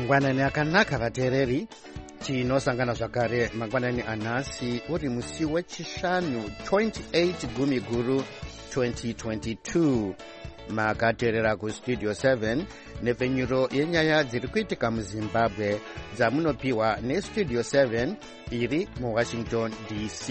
mangwanani akanaka vateereri, tinosangana zvakare mangwanani anhasi uri musi wechishanu 28 gumiguru 2022. makateerera kustudio 7 nepfenyuro yenyaya dziri kuitika muzimbabwe dzamunopiwa nestudio 7 iri muwashington dc.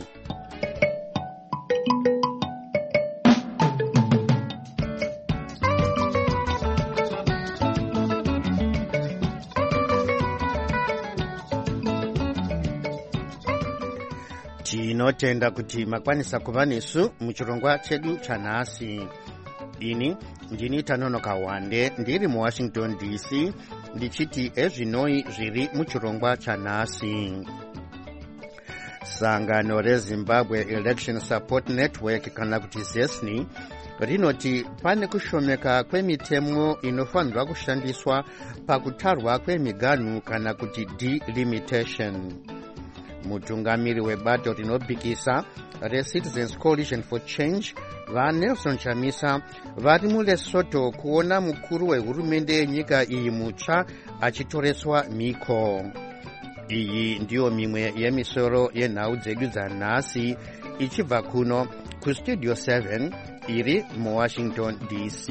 tinotenda kuti makwanisa kuva nesu muchirongwa chedu chanhasi. ini ndini Tanonoka Wande ndiri muwashington dc ndichiti ezvinoi zviri muchirongwa chanhasi. sangano rezimbabwe election support network kana kuti ZESNI rinoti pane kushomeka kwemitemo inofanirwa kushandiswa pakutarwa kwemiganhu kana kuti delimitation. mutungamiri webato rinobikisa reCitizens Coalition for Change vaNelson Chamisa vari muLesotho kuona mukuru wehurumende yenyika iyi mutsva achitoreswa mhiko. iyi ndiyo mimwe yemisoro yenhau dzedu dzanhasi ichibva kuno kustudio 7 iri muwashington dc.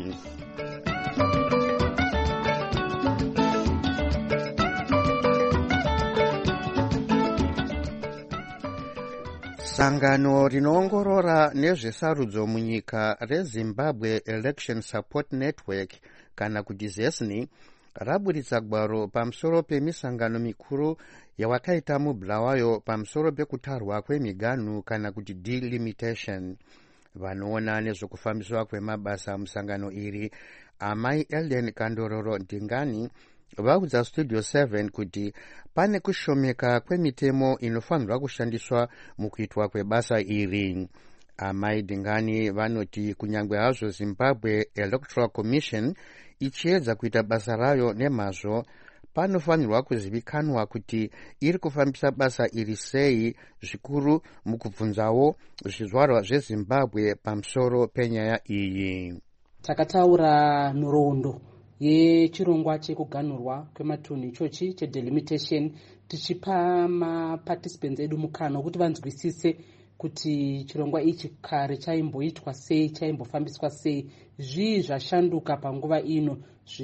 sangano rinoongorora nezvesarudzo munyika reZimbabwe Election Support Network kana kuti ZESNI raburitsa gwaro pamusoro pemisangano mikuru yawakaita mubulawayo pamusoro pekutarwa kwemiganhu kana kuti delimitation. vanoona nezvekufambiswa kwemabasa musangano iri amai Ellen Kandororo Ndingani vaudza studio 7 kuti pane kushomeka kwemitemo inofanirwa kushandiswa mukuitwa kwebasa iri. amai Ndingani vanoti kunyangwe hazvo Zimbabwe Electoral Commission ichiedza kuita basa rayo nemazvo, panofanirwa kuzivikanwa kuti iri kufambisa basa iri sei, zvikuru mukubvunzawo zvizvarwa zveZimbabwe pamusoro penyaya iyi. takataura nhoroondo yechirongwa chekuganhurwa kwematunhu ichochi chedelimitation tichipa maparticipants edu mukana kuti vanzwisise kuti chirongwa ichi kare chaimboitwa sei, chaimbofambiswa sei, zvii zvashanduka panguva ino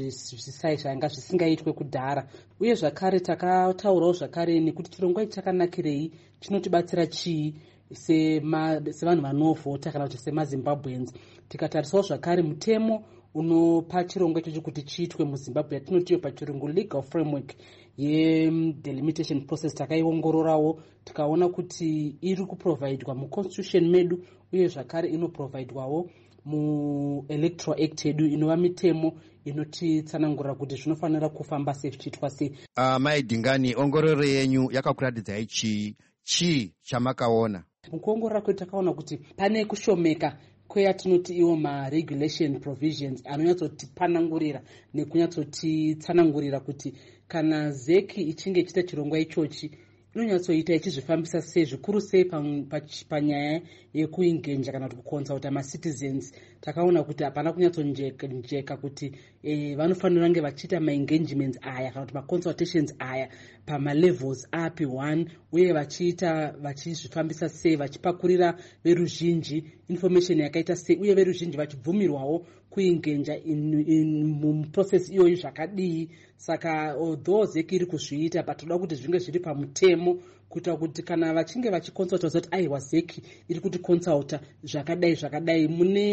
zvanga zvisingaitwe kudhara, uye zvakare takataurawo zvakare nekuti chirongwa ichi chakanakirei, chinotibatsira chii sevanhu vanovhota kana kuti semaZimbabweans. tikatarisawo zvakare mutemo unopa chirongwa ichochi kuti chiitwe muZimbabwe yatinotiyo pachirungu legal framework yedelimitation process. takaiongororawo tikaona kuti iri kuprovhaidwa muconstitution medu uye zvakare inoprovhaidwawo muelectoral act yedu inova mitemo inotitsanangurira kuti zvinofanira kufamba sei, zvichiitwa sei. mai Ndingani, ongororo yenyu yakakuratidzai chii chamakaona? mukuongorora kwedu takaona kuti pane kushomeka kweyatinoti iwo maregulation provisions anonyatsotipanangurira nekunyatsotisanangurira kuti kana zeki ichinge ichiita chirongwa ichochi inonyatsoita ichizvifambisa sei, zvikuru sei panyaya yekuingenja kana kuti kuconsulta macitizens. takaona kuti hapana kunyatsonjeka kuti vanofanira kunge vachiita maengagements aya kana kuti maconsultations aya pamalevels api 1, uye vachizvifambisa sei, vachipakurira veruzhinji information yakaita sei, uye veruzhinji vachibvumirwawo kuingenja muprocess iyoyi zvakadii. saka although zeki iri kuzviita patoda kuti zvinge zviri pamutemo kuita kuti kana vachinge vachiconsulta zati aiwa zeki iri kuti consulta zvakadai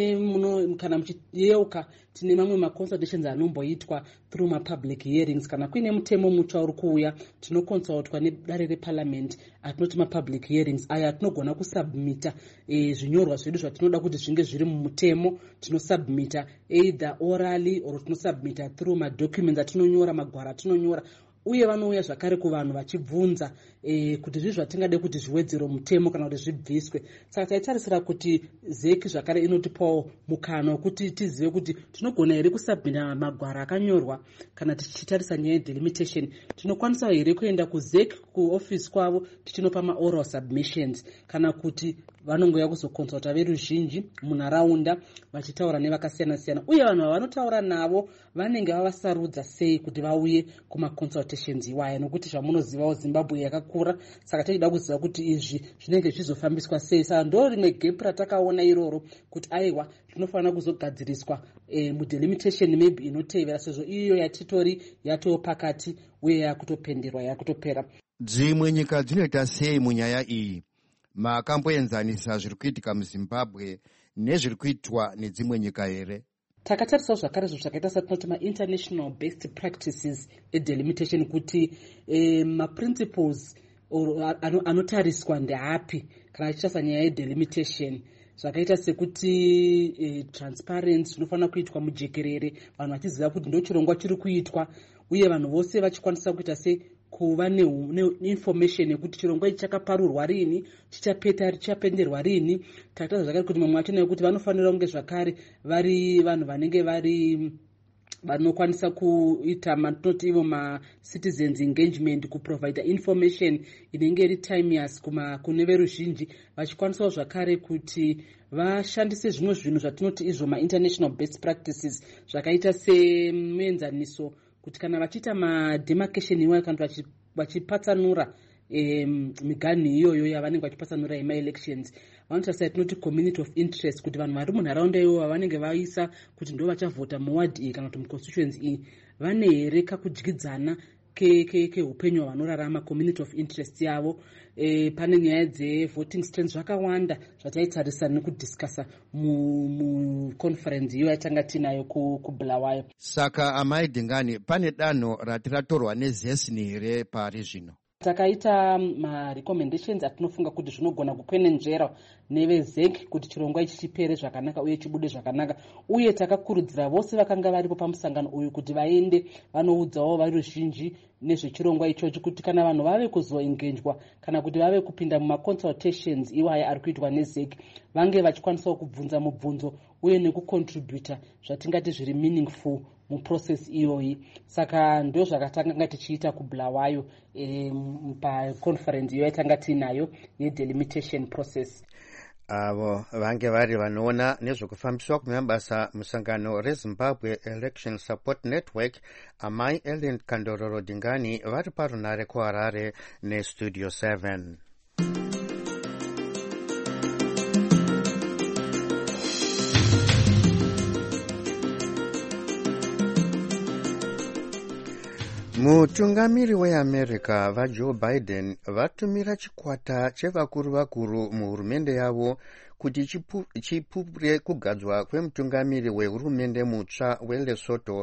kana muchiyeuka tine mamwe maconsultations anomboitwa through mapublic hearings. kana kuine mutemo mutsva uri kuuya tinoconsultwa nedare reparliament atinoti mapublic hearings aya atinogona kusubmita zvinyorwa zvedu zvatinoda kuti zvinge zviri mumutemo, tinosubmita either orally or tinosubmita through madocuments atinonyora, magwara atinonyora, uye vanouya zvakare kuvanhu vachibvunza kuti zvii zvatingade kuti zviwedzero mutemo kana kuti zvibviswe. saka taitarisira kuti zeki zvakare inotipawo mukana wekuti tizive kuti tinogona here kusubmita magwara akanyorwa. kana tichitarisa nyaya yedelimitation tinokwanisa here kuenda kuzeki kuofisi kwavo tichinopa maoral submissions, kana kuti vanongouya kuzokonsulta veruzhinji munharaunda vachitaura nevakasiyana-siyana, uye vanhu vavanotaura navo vanenge vavasarudza sei kuti vauye kumaconsultations iwaya, nokuti zvamunozivawo Zimbabwe yakakura, saka tichida kuziva kuti izvi zvinenge zvizofambiswa sei. Saka ndo rimwe gap ratakaona iroro kuti aiwa zvinofanira kuzogadziriswa mudelimitation maybe inotevera, sezvo iyo yatitori yatoo pakati uye yakutopenderwa yakutopera. Dzimwe nyika dzinoita sei munyaya iyi? Makamboenzanisa zviri kuitika muZimbabwe nezviri kuitwa nedzimwe nyika here? Takatarisawo zvakare zvakaita satinoti ma-international best practices edelimitation, kuti maprinciples anotariswa ndeapi kana achitarisa nyaya yedelimitation, zvakaita sekuti transparency zvinofanira kuitwa mujekerere, vanhu vachiziva kuti ndo chirongwa chiri kuitwa, uye vanhu vose vachikwanisa kuita sei kuva neinformation yekuti chirongwa ichi chakaparurwa rini, chichapenderwa rini. Takataura zvakare kuti mamwe acho nekuti vanofanira kunge zvakare vari vanhu vanenge vari vanokwanisa kuita matinoti ivo ma-citizens engagement, kuprovide information inenge iri timeous kune veruzhinji, vachikwanisawo zvakare kuti vashandise zvimwe zvinhu zvatinoti izvo ma-international best practices, zvakaita semuenzaniso, kuti kana vachiita mademarcation iwayo kana vachipatsanura miganhu iyoyo yavanenge vachipatsanura yema-elections, vanoita satinoti community of interest, kuti vanhu vari munharaunda iyoyo vanenge vaisa kuti ndo vachavhota muwadi iyi kana kuti muconstituency iyi vane here kakudyidzana keupenyu hwanorarama, community of interest yavo. Pane nyaya dzevoting strength zvakawanda zvataitsarisa nekudhiskasa muconference iyo yatanga tinayo kuBulawayo. Saka amai Dingani, pane danho rati ratorwa nezesini here pari zvino? Takaita ma-recommendations atinofunga kuti zvinogona kukwenenzvera nevezek kuti chirongwa ichi chipere zvakanaka uye chibude zvakanaka, uye takakurudzira vose vakanga varipo pamusangano uyu kuti vaende vanoudzawo vari ruzhinji nezvechirongwa ichochi, kuti kana vanhu vave kuzoengenjwa kana kuti vave kupinda mumaconsultations iwaya ari kuitwa nezek vange vachikwanisawo kubvunza mubvunzo uye nekucontributa zvatingati zviri meaningful muprocess iyoyi. Saka ndo zvakatanga tichiita kuBulawayo paconference iyo yatanga tinayo yedelimitation process. Avo vange vari vanoona nezvekufambiswa kwemabasa musangano reZimbabwe Election Support Network, amai Ellen Kandororo Dingani vari parunare kuHarare neStudio 7. Mutungamiri weAmerica vaJoe Biden vatumira chikwata chevakuru muhurumende yavo kuti chipupure kugadzwa kwemutungamiri wehurumende mutsva weLesotho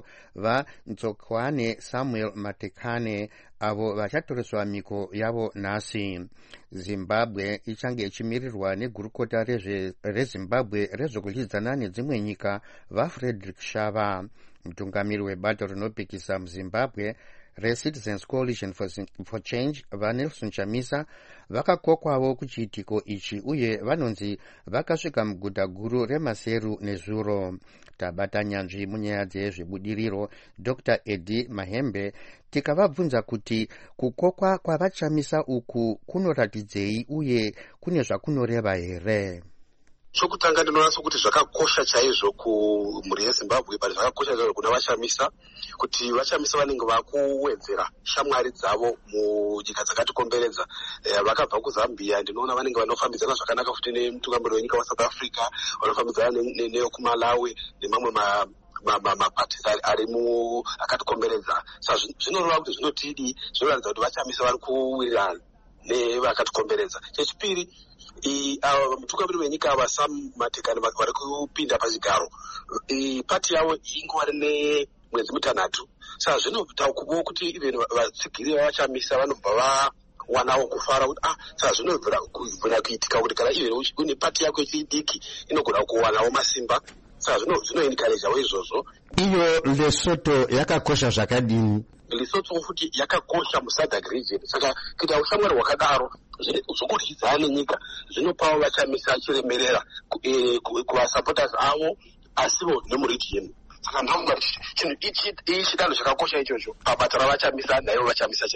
vaNzokwane Samuel Matekane, avo vachatoreswa miko yavo nhasi. Zimbabwe ichange ichimirirwa negurukota reZimbabwe rezvekudyidzana nedzimwe nyika vaFrederick Shava. Mutungamiri webato rinopikisa muZimbabwe reCitizens Coalition for Change vaNelson Chamisa vakakokwawo kuchiitiko ichi, uye vanonzi vakasvika muguta guru reMaseru nezuro. Tabata nyanzvi munyaya dzezvebudiriro Dr. Eddie Mahembe tikavabvunza kuti kukokwa kwavaChamisa uku kunoratidzei uye kune zvakunoreva here. Chokutanga ndinoona sokuti zvakakosha chaizvo kumhuri yeZimbabwe, bali zvakakosha chaizvo kuna vaChamisa kuti vaChamisa vanenge vakuwedzera shamwari dzavo munyika dzakatikomberedza. Vakabva kuZambia, ndinoona vanenge vanofambidzana zvakanaka futi nemutungamiri wenyika waSouth Africa, vanofambidzana neyokuMalawi nemamwe maparties ari akatikomberedza. Saka zvinoreva kuti zvinotidi, zvinoratidza kuti vaChamisa vari kuwirirana nevakatikomberedza. Chechipiri, mutungamiri wenyika vaSam Matekane vari kupinda pachigaro, pati yavo ingova nemwedzi mutanhatu. Saka zvinotakuvawo kuti even vatsigiri vavaChamisa vanobva vawanawo kufara kuti saka zvinobvira kuitika kuti kana even une pati yako yechidiki inogona kuwanawo masimba. Saka zvinoenikarejawo izvozvo. Iyo Lesotho yakakosha zvakadini? Lesotho futi yakakosha muSADC region. Saka kuita ushamwari hwakadaro zvokudyidzana nenyika zvinopawo vaChamisa chiremerera kuvasupporters avo asivo nemuregion. Saka ndinofunga kuti chinhu ichi chidanho chakakosha ichocho pabata ravaChamisa naivo vaChamisa chaivo.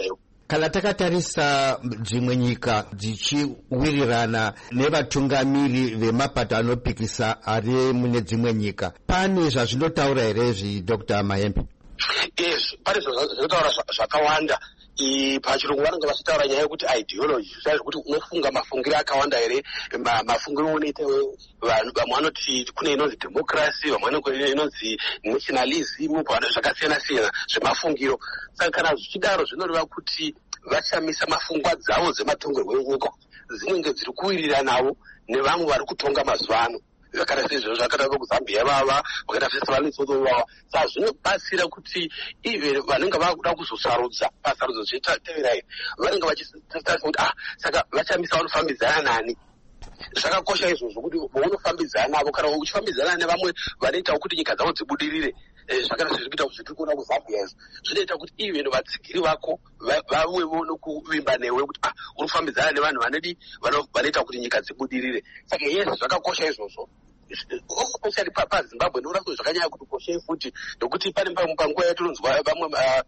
Kana takatarisa dzimwe nyika dzichiwirirana nevatungamiri vemapato anopikisa ari mune dzimwe nyika, pane zvazvinotaura here izvi Dr. Mayembe? Yes, pane zvinotaura zvakawanda. Pachirungu vanenge vachitaura nyaya yekuti ideology, kuti unofunga mafungiro akawanda here, mafungiro unoita vamwe vanoti kune inonzi democracy, vamwe vanoti inonzi nationalism, zvakasiyana siyana zvemafungiro. Saka kana zvichidaro zvinoreva kuti vachamisa mafungwa dzavo dzematongerwo enyika dzinenge dziri kuwiriranawo nevamwe vari kutonga mazuva ano. Zvakada sezvo zvakada kuZambia vava vakaita festival itsodzo vava. Saka zvinobatsira kuti ive vanenge vakuda kuzosarudza pasarudzo zvichateverai vanenge vachitarisira kuti saka vachamisa vanofambidzana nani. Zvakakosha izvozvo kuti unofambidzana navo kana uchifambidzana nevamwe vanoita kuti nyika dzavo dzibudirire. Zvakada sezvikuita zvitiri kuona kuZambia izvo zvinoita kuti ive vatsigiri vako vawewo nokuvimba newe kuti unofambidzana nevanhu vanoita kuti nyika dzibudirire. Saka yesi zvakakosha izvozvo. Especially paZimbabwe ndinoona kuti zvakanyanya kuti koshei futi nokuti pane panguva yatinonzwa vamwe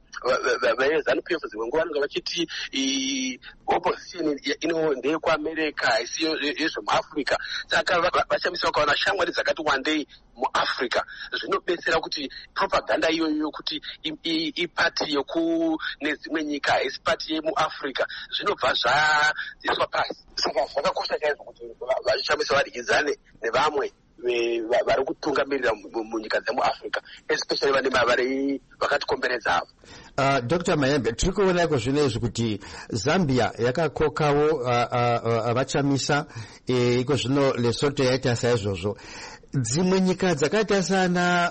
vaZANU-PF dzimwe nguva vanenge vachiti opposition ndeyekuAmerica isiyo yezvemuAfrica. Saka vachamisa vakaona shamwari dzakati wandei muAfrica zvinobetsera kuti propaganda iyoyo kuti ipati yekune dzimwe nyika haisi pati yemuAfrica zvinobva zvaiswa pasi. Saka zvakakosha chaizvo kuti vachishamisa vadyidzane nevamwe vari kutungamirira munyika dzemuAfrica, especially vane vakatikomberedza avo. Dr. Mayembe, tiri kuonako zvinezvi kuti Zambia yakakokawo vachamisa iko zvino Lesotho yaita saizvozvo. Dzimwe nyika dzakaita sana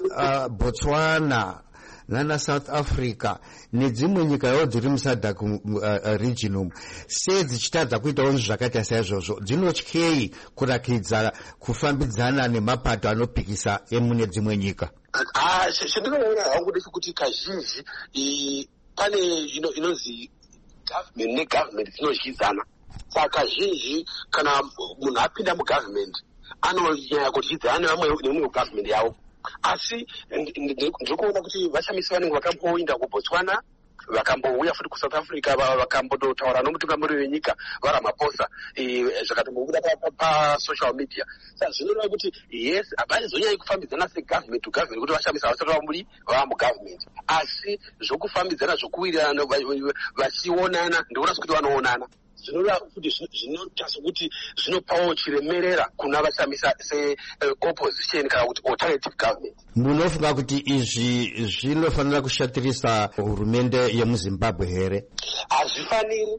Botswana nana South Africa nedzimwe nyikawo dziri muSADC region umu dzichitadza kuitawo zvakaita saizvozvo dzinotyei kurakidza kufambidzana nemapato anopikisa emune dzimwe nyika? Chendinoona hangu ndechekuti kazhinji pane inonzi government negovernment dzinozhidzana. Saka kazhinji kana munhu apinda mugovernment anonyanya kudyidzana nemumwe government yavo. Asi ndiri kuona kuti vachamisi vanenge vakamboinda kuBotswana vakambouya futi kuSouth Africa vakambotaura nomutungamiri wenyika vaRamaphosa zvakatombobuda pasocial media. Saka zvinoreva kuti yes havazonyanyi kufambidzana segovernment to government kuti vashamisa vasati vava mugovernment, asi zvokufambidzana zvokuwirirana vachionana ndikuona kuti vanoonana. Zvinoreva kuti zvinoita sokuti zvinopawo chiremerera kuna vachamisa se-opposition kana kuti alternative government. Munofunga kuti izvi zvinofanira kushatirisa hurumende yemuZimbabwe here? Hazvifaniri.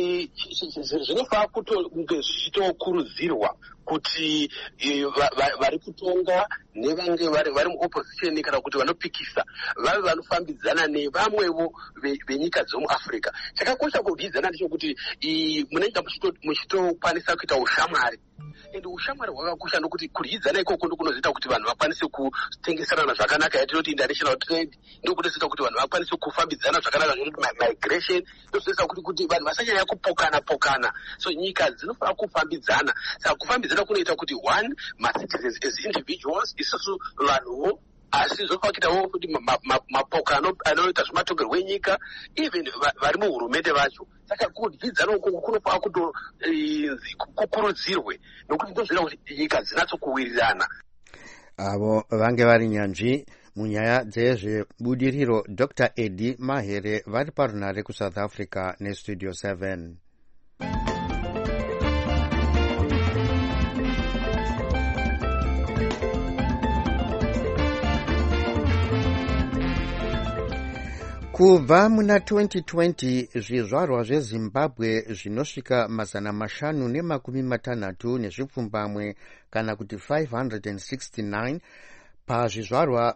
Zvinofanira kunge zvichitokurudzirwa kuti vari kutonga nevange vari muopposition kana kuti vanopikisa vave vanofambidzana nevamwewo venyika dzemuAfrica. Chakakosha kudyidzana ndechekuti munenge muchitokwanisa kuita ushamwari. Ende ushamwari hwakakosha nokuti kudyidzana ikoko ndokunozoita kuti vanhu vakwanise kutengeserana zvakanaka yatinoti international trade, ndokunozoita kuti vanhu vakwanise kufambidzana zvakanaka zvinoti migration, ndokunozoita kuti vanhu vasanyanya kupokana. So nyika dzinofanira kufambidzana. Saka kufambidzana kunoita kuti one macitizens as individuals isusu vanhuwo asi zvofanira kuitawo kuti mapoka anoita zvematongerwo enyika even vari muhurumende vacho. Saka kudyidzana ukoko kunofanira kukurudzirwe nokuti ndozvinoita kuti nyika dzinatsokuwirirana. Avo vange vari nyanzvi munyaya dzezvebudiriro Dr. Eddie Mahere vari parunare kuSouth Africa neStudio 7. Kubva muna 2020 zvizvarwa zveZimbabwe zvinosvika 560 nezvipfumbamwe kana kuti 569 pazvizvarwa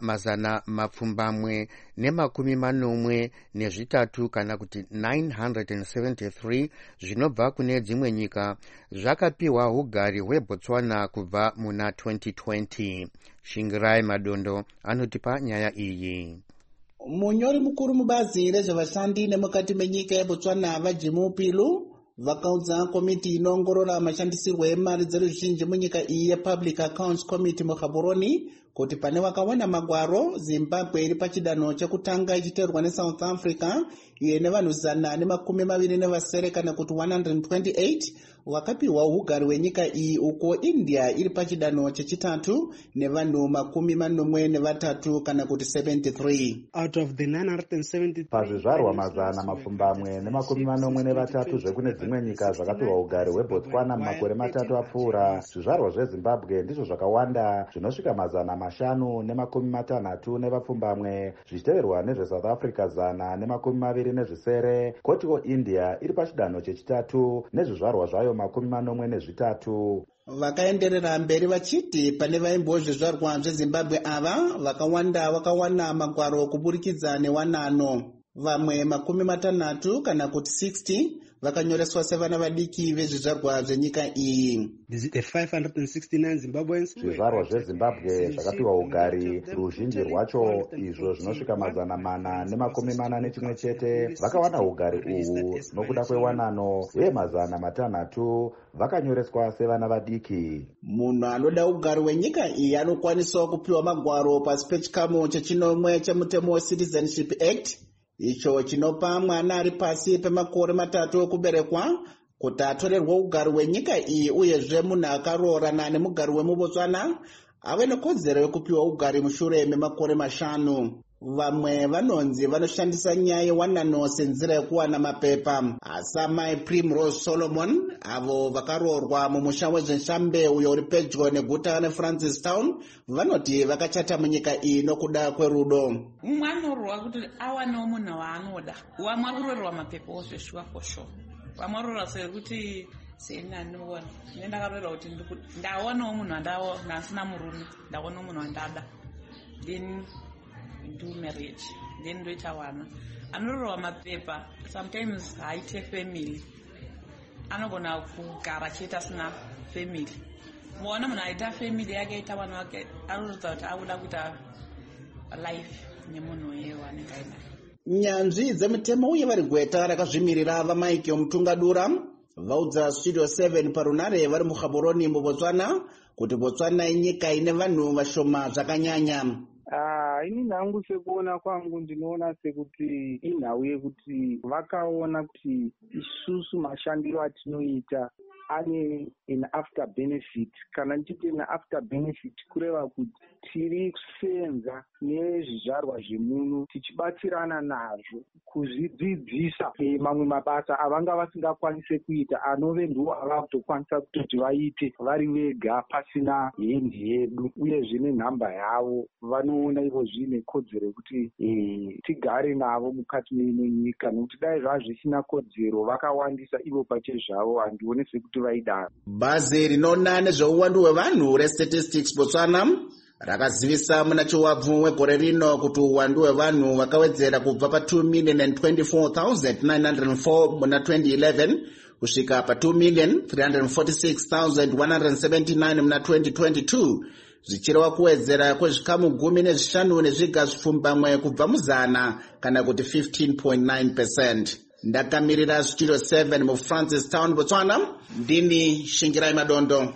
483 kana kuti 973 zvinobva kune dzimwe nyika zvakapiwa ugari hweBotswana kubva muna 2020. Shingirai Madondo anotipa nyaya iyi. Munyori mukuru mubazi rezvevashandi nemukati menyika yeBotswana vaJimu Pilu vakaudza komiti inoongorora mashandisirwo emari dzeruzhinji munyika iyi yePublic Accounts Committee muGaborone kuti pane vakawana magwaro, Zimbabwe iri pachidanho chekutanga ichiteerwa neSouth Africa iye nevanhu 127 kana kuti 128 vakapiwa ugari hwenyika iyi, uko India iri pachidanho chechitatu nevanhu 43 kana kuti 73. Out of the 970 pazvizvarwa 443 zvekune dzimwe nyika zvakapiwa ugari hweBotswana mumakore 3 apfuura, zvizvarwa zveZimbabwe ndizvo zvakawanda zvinosvika 560 nevapfumbamwe, zvichiteverwa nezveSouth Africa 127. Kotiwo India iri pachidanho chechitatu nezvizvarwa zvayo 43. Vakaenderera mberi vachiti pane vaimbozvizvarwa zveZimbabwe ava vakawanda vakawana magwaro kuburikidza newanano. Vamwe 60 kana kuti 60 vakanyoreswa sevana vadiki vezvizvarwa zvenyika iyi. The 569 Zimbabweans. Zvizvarwa zveZimbabwe zvakapiwa ugari, ruzhinji rwacho izvo zvinosvika 441 chete vakawana ugari uhu nokuda kwewanano, uye 600 vakanyoreswa sevana vadiki. Munhu anoda ugari hwenyika iyi anokwanisawo kupiwa magwaro pasi pechikamu chechinomwe chemutemo weCitizenship Act, icho chinopa mwana ari pasi pemakore 3 okuberekwa kuti atorerwe ugari hwenyika iyi, uyezve munhu akaroorana nemugari wemuBotswana ave nekodzero yekupiwa ugari mushure memakore 5. Vamwe vanonzi vanoshandisa nyaya yewanano senzira yekuwana mapepa. Asamai Primrose Solomon avo vakaroorwa mumusha wezvenshambe uyo uri pedyo neguta reFrancistown vanoti vakachata munyika iyi nokuda kwerudo. Mumwe anoroorwa kuti awanewo munhu waanoda, vamwe arorerwa mapepa ozveshuwa fosho, vamwe arorerwa sekuti senaniona ine ndakarorerwa kuti ndawanawo munhu ndasina murume, ndawanawo munhu wandada, then do marriage, then ndoita wana. Anororwa mapepa sometimes haite family, anogona kugara chete asina family. Muona munhu aita family yake aita vanhu vake anorodza kuti akuda kuita life nemunhu uye wanenge ainaye. Nyanzvi dzemutemo uye vari gweta rakazvimirira vaMike Mutungadura vaudza Studio 7 parunare vari muGaborone muBotswana kuti Botswana inyika ine vanhu vashoma zvakanyanya. Ini nangu sekuona kwangu ndinoona sekuti inhau yekuti vakaona kuti isusu mashandiro atinoita ane an after benefit. Kana ndichiti an after benefit kureva kuti tiri kusenza nezvizvarwa zvemuno tichibatsirana nazvo kuzvidzidzisa mamwe mabasa avanga vasingakwanise kuita anove ndiwo ava kutokwanisa kutoti vaite vari vega pasina hendi yedu, uye zvine nhamba yavo vanoona ivo zvine kodzero yekuti tigare navo mukati menyika, nokuti dai zvazvisina kodzero vakawandisa ivo pachezvavo handione sekuti vaidaro. Bhazi rinoona nezveuwandu hwevanhu reStatistics Botswana rakazivisa muna chiwabvu wegore rino kuti uwandu hwevanhu vakawedzera kubva pa2,024,904 muna 2011 kusvika pa2,346,179 muna 2022, zvichireva kuwedzera kwezvikamu 15 nezviga zvipfumbamwe kubva muzana kana kuti 15.9%. Ndakamirira Studio 7 muFrancistown Botswana, ndini Shingirai Madondo.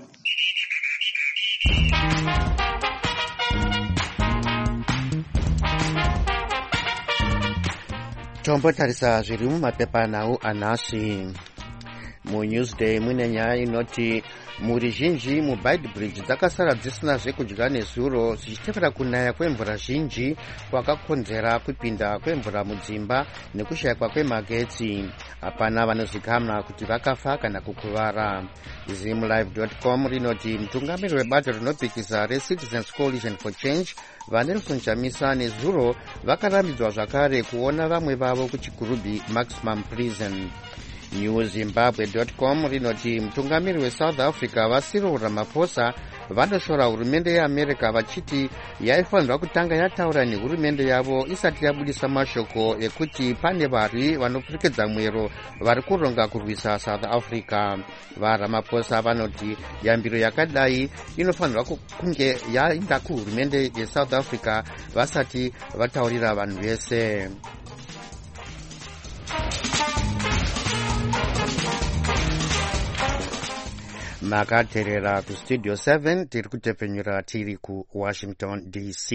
Tombotarisa zviri mumapepa nawo anhasi. MuNewsday mune nyaya inoti mhuri zhinji muBaidbridge dzakasara dzisina zvekudya nezuro zvichitevera kunaya kwemvura zhinji kwakakonzera kupinda kwemvura mudzimba nekushayikwa kwemagetsi. Hapana vanozikamwa kuti vakafa kana kukuvara. ZimLive.com rinoti mutungamiri webato rinopikisa reCitizens Coalition for Change vaNelson Chamisa nezuro vakarambidzwa zvakare kuona vamwe vavo kuchigurubhi maximum prison. NewZimbabwe.com rinoti mutungamiri weSouth Africa vaCyril Ramaphosa vanoshora hurumende yeAmerica vachiti yaifanirwa kutanga yataura nehurumende yavo isati yabudisa mashoko ekuti pane varwi vanopfekedza mwero vari kuronga kurwisa South Africa. VaRamaphosa vanoti yambiro yakadai inofanirwa kunge yaenda kuhurumende yeSouth Africa vasati vataurira vanhu vese. makateerera ku studio 7 tiri kutepfenyura tiri ku Washington DC.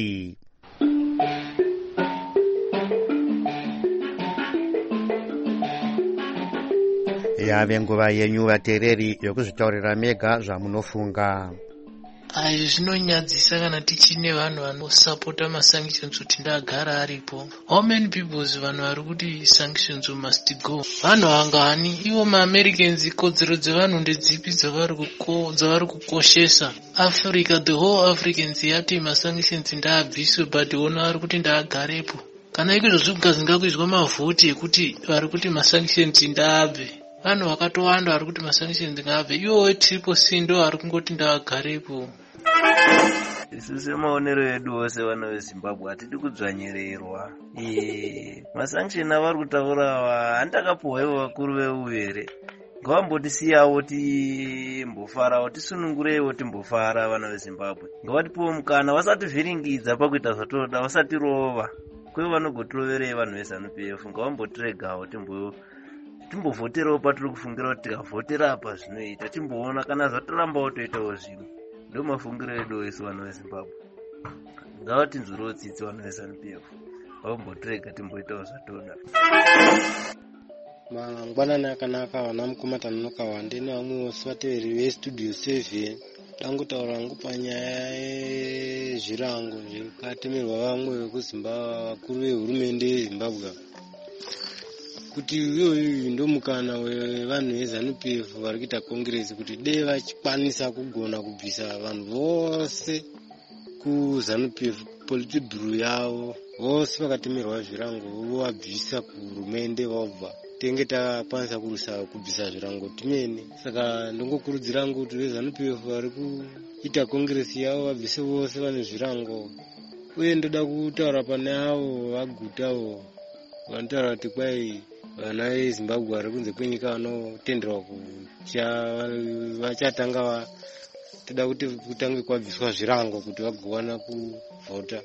yave nguva yenyu vateereri yokuzvitaurira mega zvamunofunga. Zvinonyadzisa kana tichine vanhu vanosapota masanctions kuti ndagara aripo. How many people vanhu vari kuti sanctions must go? Vanhu vangani ivo maAmericans kodzero dzevanhu ndedzipi dzavari kukoshesa? Africa, the whole Africans yati masanctions ndaabviswe, but ona vari kuti ndaagarepo. Kana ikozvo kugazingakuizwa mavhoti ekuti vari kuti masanctions ndaabve. Vanhu vakatowanda vari kuti masanctions ngaabve. Ivo triple C ndo vari kungoti ndaagarepo. Isu semaonero edu ose vana veZimbabwe hatidi kudzvanyererwa. Masanction avari kutaura handakapuhwa ivo vakuru veuvere. Ngavambotisiyawo timbofarawo, tisunungureiwo timbofara vana veZimbabwe. Ngavatipuwo mukana vasativhiringidza pakuita zvatoda, vasatirova. Kwevo vanogotiroverei vanhu veZANU-PF, ngavambotiregawo timbovhoterawo patiri kufungira kuti tikavhotera apa zvinoita, timboona kana zvatorambawo toitawo zvimwe. Ndo mafungiro edu isu vanhu veZimbabwe. Ngavatinzwirewo tsitsi vanhu veZANU-PF, vambotirega timboitawo zvatoda. Mangwanani akanaka vana mukomata nokawande nevamwe vose vateveri vestudio 7 dangotaura hangu panyaya yezvirango zvakatemerwa vamwe vekuZimbabwe, vakuru vehurumende yeZimbabwe, kuti iyoyo ndo mukana wevanhu veZANU-PF vari kuita kongresi kuti dei vachikwanisa kugona kubvisa vanhu vose kuZANU-PF politburo yavo, vose vakatemerwa zvirango vovabvisa kuhurumende vobva tenge takwanisa kubvisa zvirango timene. Saka ndongokurudzira kuti veZANU-PF vari kuita kongresi yavo vabvise vose vane zvirango. Uye ndoda kutaura pane avo vagutawo vanotaura kuti kwai vana veZimbabwe vari kunze kwenyika vanotenderwa vachatanga toda kuti kutange kwabviswa zvirango kuti vagowana kuvhota.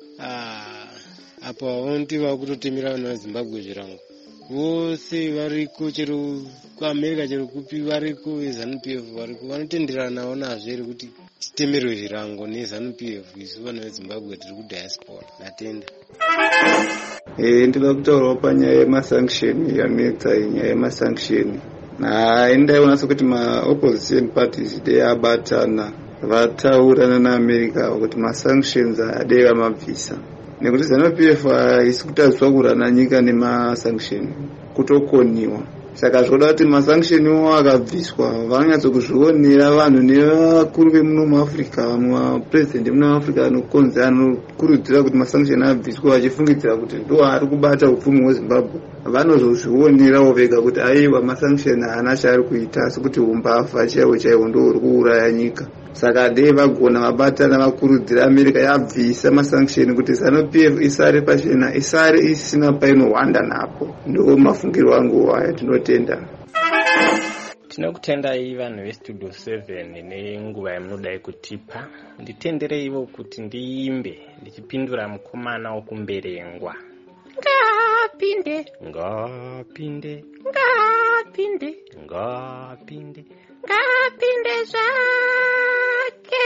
Apa vonti vakutotemera vanhu veZimbabwe zvirango vose variko, chero kuAmerica chero kupi variko veZANU-PF variko vanotenderanawo nazvo ere kuti titemerwe zvirango neZANU-PF. Isu vanhu veZimbabwe tiri kudiaspora. Natenda. Ndinoda kutaurawo panyaya yemasanction yanetsa nyaya yemasanction. Ndaiona sokuti maopposition parties dei abatana vataurana naAmerica kuti masanctions adei vamabvisa, nekuti ZANU-PF haisi kutadzwa kurana nyika nemasanction, kutokoniwa. Saka zvoda kuti masanction iwo akabviswa vanonyatsokuzvionera vanhu nevakuru vemuno muAfrica, vamwe mapresident muno muAfrica anokurudzira kuti masanction abviswe vachifungidzira kuti ndo ari kubata upfumi hweZimbabwe. Vanozozvionerawo vega kuti aiwa masanction haana chaari kuita, asi kuti umbavha chaiwo chaiwo ndo uri kuuraya nyika. Saka dei vagona vabatana vakurudzira America yabvisa masanction kuti ZANU-PF isare pachena, isare isina painohwanda napo. Ndo mafungiro angu aya. Tinotenda. Tinokutendai vanhu vestudio 7 nenguva yamunodai kutipa. Nditendereiwo kuti ndiimbe ndichipindura mukomana wokumberengwa. Ngapinde, ngapinde, ngapinde, ngapinde, ngapinde zvake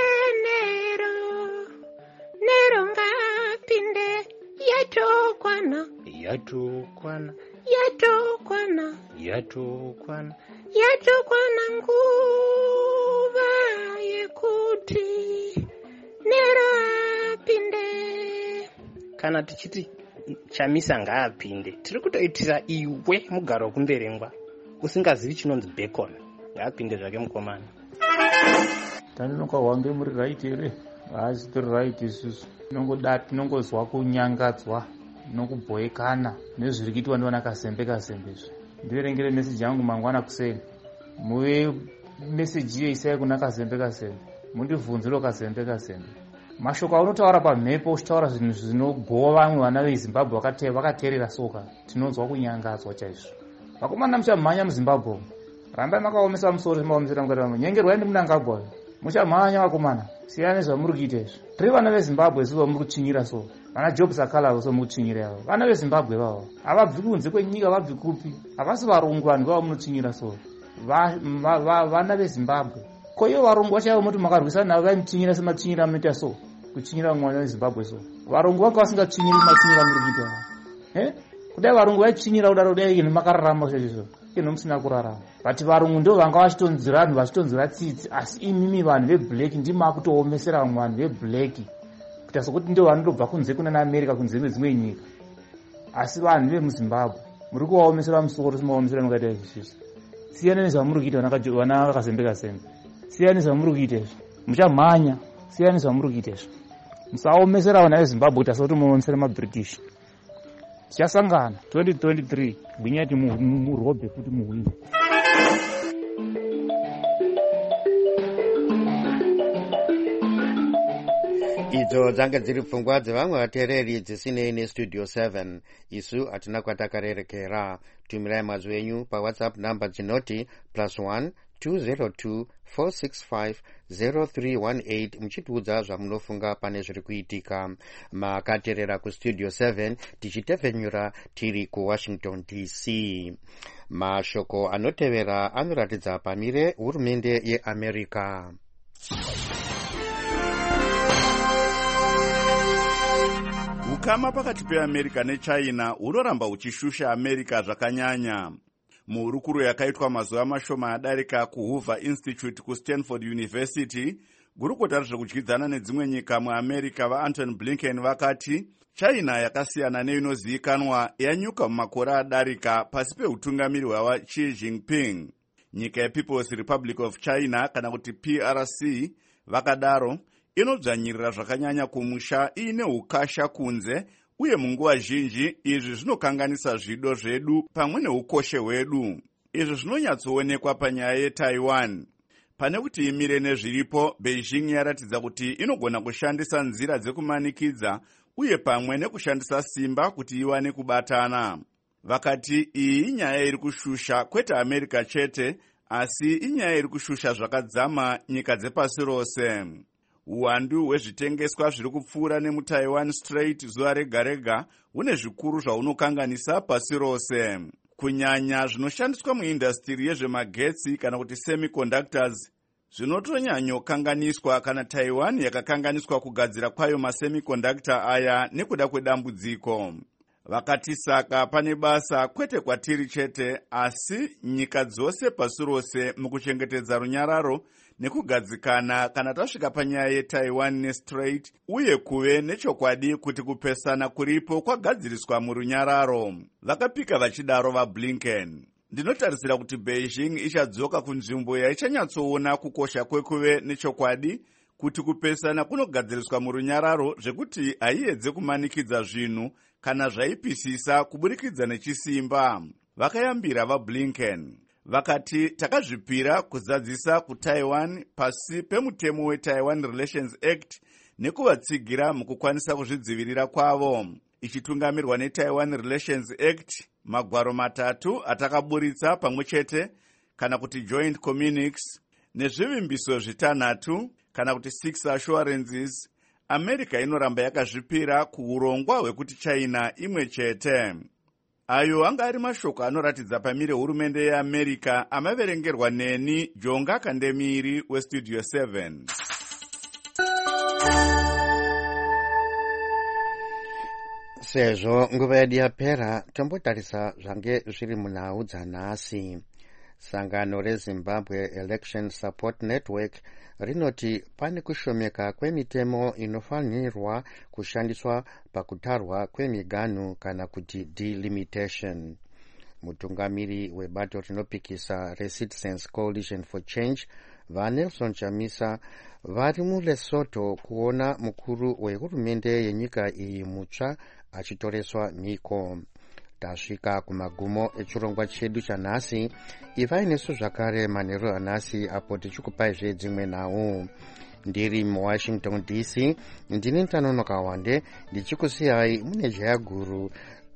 nero ngapinde yatokwana, yatokwana, yatokwana, yatokwana, yatokwana nguva yekuti nero apinde. Kana tichiti Chamisa ngaapinde, tiri kutoitira iwe mugaro wokumberengwa usingazivi chinonzi bacon. Ngaapinde zvake mukomana. Tandinoka wange muri right here. Haasi tiri right isusu. Tinongozwa kunyangadzwa nokubhoekana nezviri kuitwa ndivana Kazembe izvi. Ndiverengere meseji yangu mangwana kuseni. Muve meseji iyo isai kuna Kazembe. Mundibvunzire Kazembe. Mashoko aunotaura pamhepo uchitaura zvinhu zvinobhova vamwe vana veZimbabwe vakateerera soka. Tinonzwa kunyangadzwa chaizvo. Vakomana muchamhanya muZimbabwe. Rambai makaomesa musoro semaomesera mukati nyengerwai ndiMnangagwa. Muchamhanya vakomana. Siyana nezvamuri kuita izvi. Tiri vana veZimbabwe zuva muri kuchinyira so. Vana Job Sakala so muri kuchinyira yavo. Vana veZimbabwe vavo. Havabvi kunze kwenyika, vabvi kupi? Havasi varungu vanhu vavo munochinyira so. vana vezimbabwe. Ko ivo varungu vachaiva moti makarwisana navo vaimutinyira sematsinyira anoita so, kuchinyira mwana wezimbabwe so. Varungu vanga vasingachinyiri matsinyira muri kuita kudai varungu vaichinyira kudaro dai inhu makararama chaizvo inhu musina kurarama. But varungu ndo vanga vachitonzira vanhu vachitonzira tsitsi, asi imimi vanhu veblack ndima kutoomesera vamwe vanhu veblack kuita sokuti ndo vanondobva kunze kuna naAmerica kunze kwedzimwe nyika, asi vanhu vemuzimbabwe muri kuvaomesera musoro simaomesera mukaita izvizvi. Siyana nezvamuri kuita vana vakazembeka sembe, siyana nezvamuri kuita izvi, muchamhanya, siyana nezvamuri kuita izvi. Musaomesera vana vezimbabwe kuita sokuti muomesera maBritish. Tichasangana 2023 gwinyati murobhe futi muhwini. Idzo dzanga dziri pfungwa dzevamwe vateereri dzisinei nestudio 7. Isu hatina kwatakarerekera. Tumirai mazwi enyu pawhatsapp namba dzinoti +1 202 465 0318 muchitiudza zvamunofunga pane zviri kuitika. Makateerera kustudio 7 tichitefenyura tiri kuWashington DC. Mashoko anotevera anoratidza pamire hurumende yeAmerica. Ukama pakati peAmerica neChina hunoramba huchishusha America zvakanyanya. Muhurukuro yakaitwa mazuva mashoma adarika kuHoover Institute kuStanford University, gurukota rezvekudyidzana nedzimwe nyika muAmerica vaAntony Blinken vakati China yakasiyana neinozivikanwa yanyuka mumakore adarika pasi peutungamiri hwava Xi Jinping. Nyika yePeople's Republic of China kana kuti PRC vakadaro inodzvanyirira zvakanyanya kumusha iine ukasha kunze, uye munguva zhinji izvi zvinokanganisa zvido zvedu pamwe neukoshe hwedu. Izvi zvinonyatsoonekwa panyaya yeTaiwan. Pane kuti imire nezviripo, Beijing yaratidza kuti inogona kushandisa nzira dzekumanikidza uye pamwe nekushandisa simba kuti iwane kubatana. Vakati iyi inyaya iri kushusha kwete America chete, asi inyaya iri kushusha zvakadzama nyika dzepasi rose. Uwandu hwezvitengeswa zviri kupfuura nemuTaiwan Strait zuva rega rega hune zvikuru zvaunokanganisa pasi rose. Kunyanya zvinoshandiswa muindastiri yezvemagetsi kana kuti semiconductors zvinotonyanyokanganiswa kana Taiwan yakakanganiswa kugadzira kwayo masemiconductor aya nekuda kwedambudziko. Vakati saka pane basa kwete kwatiri chete, asi nyika dzose pasi rose mukuchengetedza runyararo nekugadzikana kana tasvika panyaya yeTaiwan neStrait, uye kuve nechokwadi kuti kupesana kuripo kwagadziriswa murunyararo. Vakapika vachidaro vaBlinken. Ndinotarisira kuti Beijing ichadzoka kunzvimbo yaichanyatsoona kukosha kwekuve nechokwadi kuti kupesana kunogadziriswa murunyararo, zvekuti haiedze kumanikidza zvinhu kana zvaipisisa kuburikidza nechisimba. Vakayambira vaBlinken. Vakati takazvipira kuzadzisa kuTaiwan pasi pemutemo weTaiwan Relations Act nekuvatsigira mukukwanisa kuzvidzivirira kwavo. Ichitungamirwa neTaiwan Relations Act, magwaro matatu atakaburitsa pamwe chete kana kuti Joint Communiques nezvivimbiso zvitanhatu kana kuti 6 assurances, America inoramba yakazvipira kuurongwa hwekuti China imwe chete. Ayo anga ari mashoko anoratidza pamire hurumende yeAmerica amaverengerwa neni Jonga Kandemiri weStudio 7. Sezvo nguva yedu yapera, tombotarisa zvange zviri munhau dzanhasi. Sangano reZimbabwe Election Support Network rinoti pane kushomeka kwemitemo inofanirwa kushandiswa pakutarwa kwemiganhu kana kuti delimitation. Mutungamiri webato rinopikisa reCitizens Coalition for Change vaNelson Chamisa vari muLesotho kuona mukuru wehurumende yenyika iyi mutsva achitoreswa mhiko. Tasvika kumagumo echirongwa chedu chanhasi. Ivai nesu zvakare manheru anhasi apo tichikupai dzimwe nhau. Ndiri muWashington DC, ndini Ntanonoka Wande ndichikusiyai mune jaya guru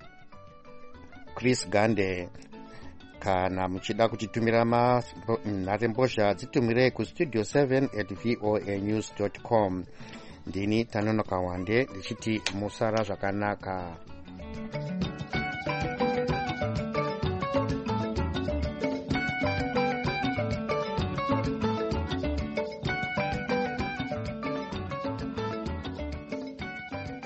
Chris Gande. Kana muchida kutitumira nharembozha dzitumirei kustudio 7@voanews.com. Ndini Ntanonoka Wande ndichiti musara zvakanaka.